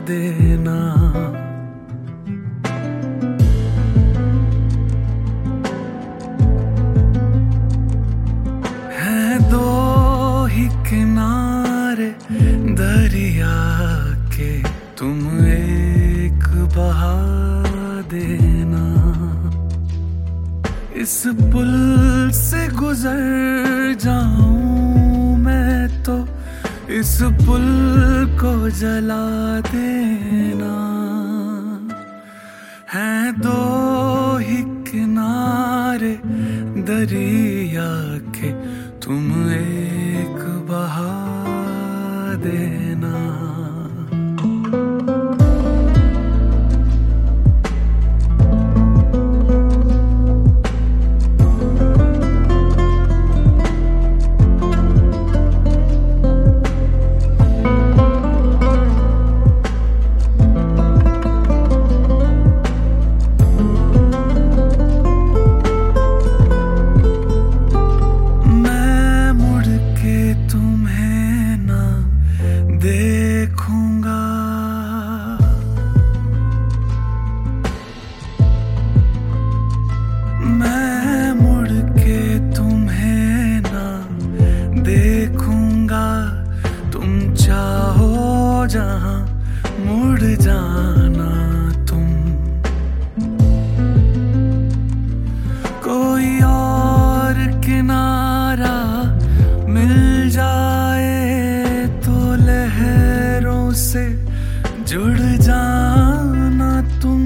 देना। है दो ही किनारे दरिया के, तुम एक बहा देना। इस पुल से गुजर जाऊं मैं तो इस पुल को जला देना। है दो ही किनारे दरिया के, तुम एक बहा देना। देखूंगा मैं मुड़ के तुम्हें ना देखूंगा। तुम चाहो जहां मुड़ जाना तुम। कोई और किनारा मिल जाए लहरों से जुड़ जाना तुम।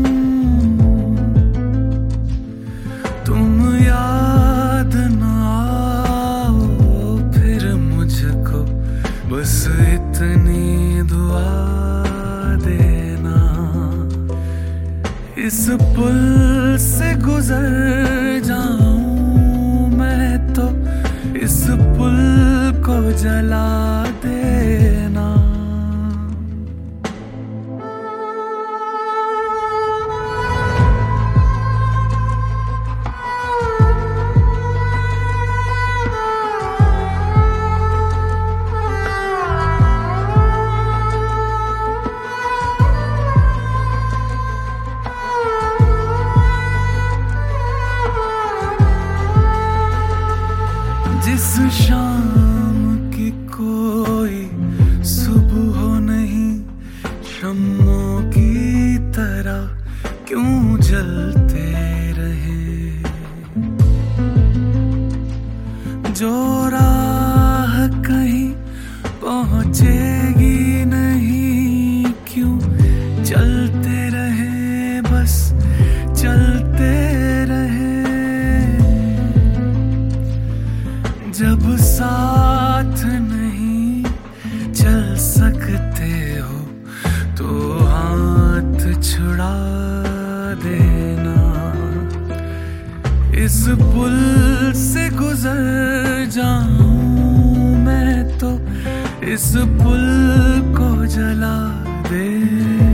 याद न आओ फिर मुझको, बस इतनी दुआ देना। इस पुल से गुजर जाऊं मैं तो इस पुल को जला देना। जिस शाम की कोई सुबह नहीं, शम्मों की तरह क्यों जलते रहे। जो राह कहीं पहुंचेगी नहीं, क्यों चलते रहे, बस चलते रहे। जब साथ नहीं चल सकते हो तो हाथ छुड़ा देना। इस पुल से गुजर जाऊं मैं तो इस पुल को जला देना।